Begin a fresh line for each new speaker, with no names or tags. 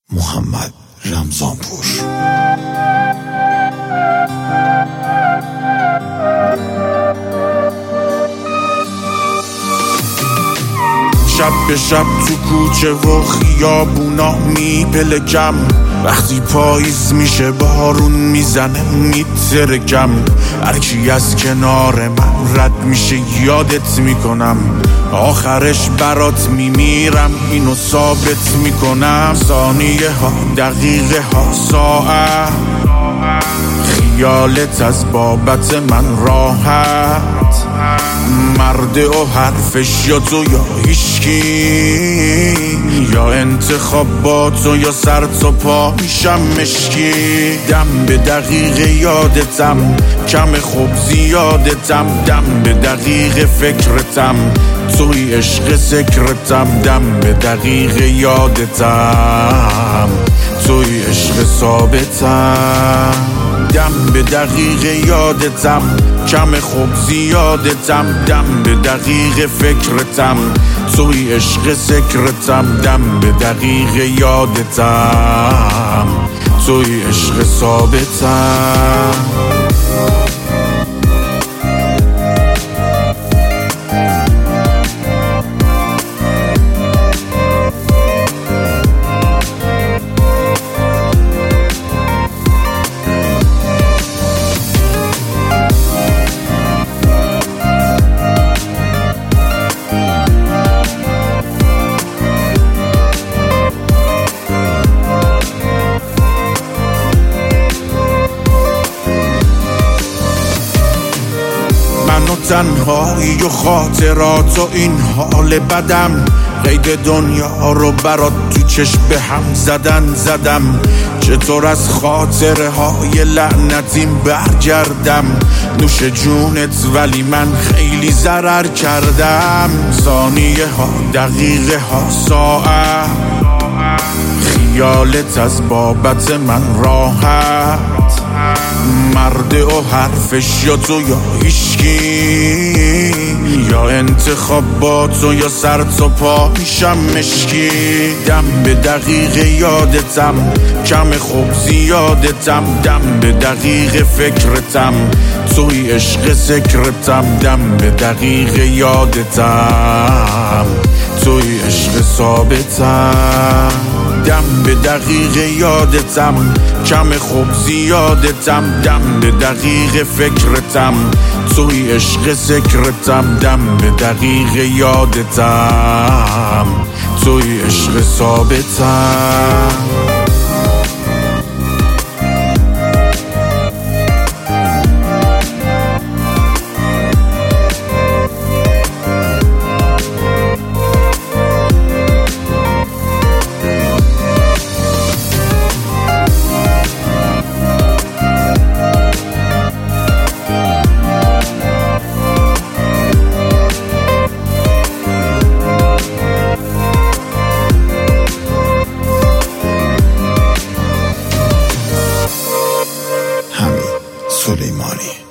محمد رمضانپور.
شب به شب تو کوچه و خیابونا میپلکم، وقتی پاییز میشه بارون میزنه میترکم، هرکی از کنار من رد میشه یادت میکنم، آخرش برات میمیرم اینو ثابت میکنم. ثانیه ها، دقیقه ها، ساعت، خیالت از بابت من راحت، مرده و حرفش یا تو یا هیچکی، یا انتخابات و یا سر تا پا میشم مشکی. دم به دقیقه یادتم، کم خوب زیادتم، دم به دقیقه فکرتم، توی عشق ذکرتم، دم به دقیقه یادتم، توی عشق ثابتم، دم به دقیقه یادتم، کم خوب زیادتم، دم به دقیقه فکرتم، توی عشق ذکرتم، دم به دقیقه یادتم، توی عشق ثابتم. تنهایی و خاطرات و این حال بدم، قید دنیا رو برات تو چشم به هم زدم، چطور از خاطره های لعنتیم برگردم، نوش جونت ولی من خیلی ضرر کردم. ثانیه ها، دقیقه ها، ساعت، خیالت از بابت من راحت، مرده و حرفش یا تو یا هیچکی، یا انتخابات و یا سر تا پا میشم مشکی. دم به دقیقه یادتم، کم خوب زیادتم، دم به دقیقه فکرتم، توی عشق ذکرتم، دم به دقیقه یادتم، توی عشق ثابتم، دم به دقیقه یادتم، کم خوب زیادتم، دم به دقیقه فکرتم، توی عشق ذکرتم، دم به دقیقه یادتم، توی عشق ثابتم.
حمید سلیمانی.